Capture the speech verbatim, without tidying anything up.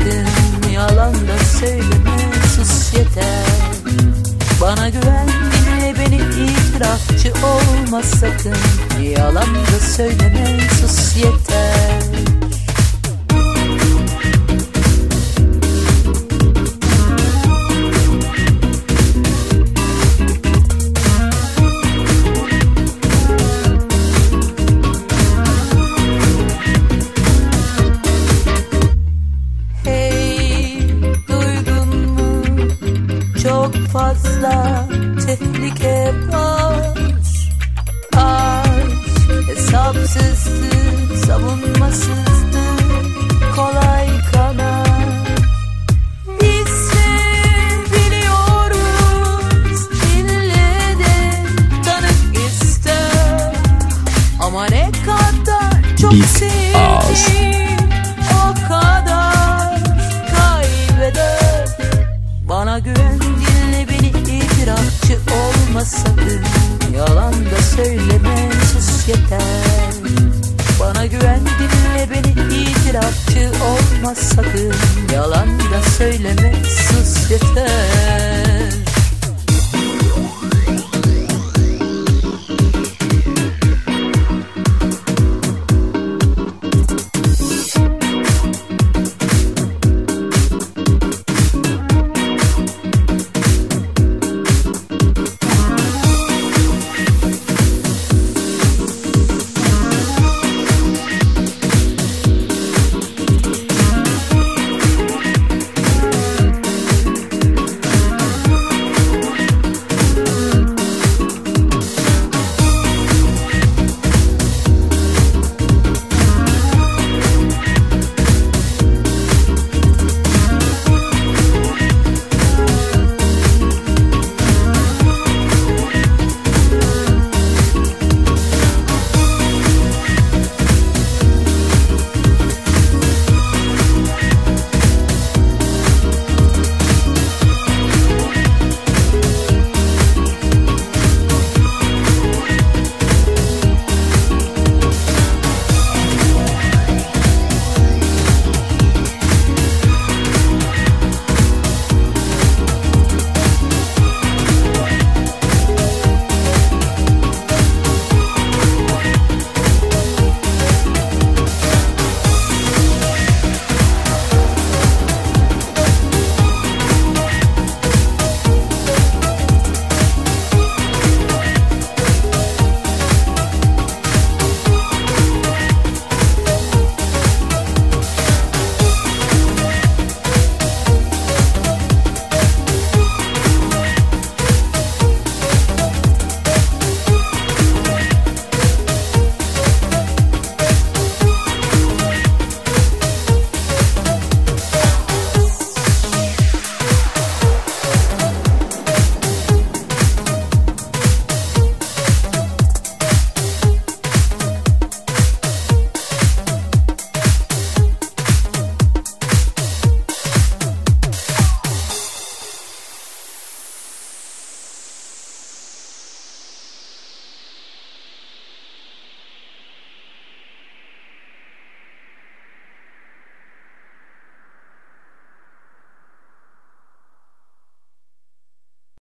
sakın, yalan da söyleme, sus yeter. Bana güven, dinle beni, itirafçı olma sakın, yalan da söyleme, sus yeter. Çok fazla tehlike var. Aşk hesapsızdı, savunmasızdı, kolay kanar. Biz de biliyoruz, ille de tanık ister. Ama ne kadar çok sevdiğim, o kadar kaybeder. Bana güven, dinle beni, itirafçı olma sakın, yalan da söyleme, sus yeter. Bana güven, dinle beni, itirafçı olma sakın, yalan da söyleme,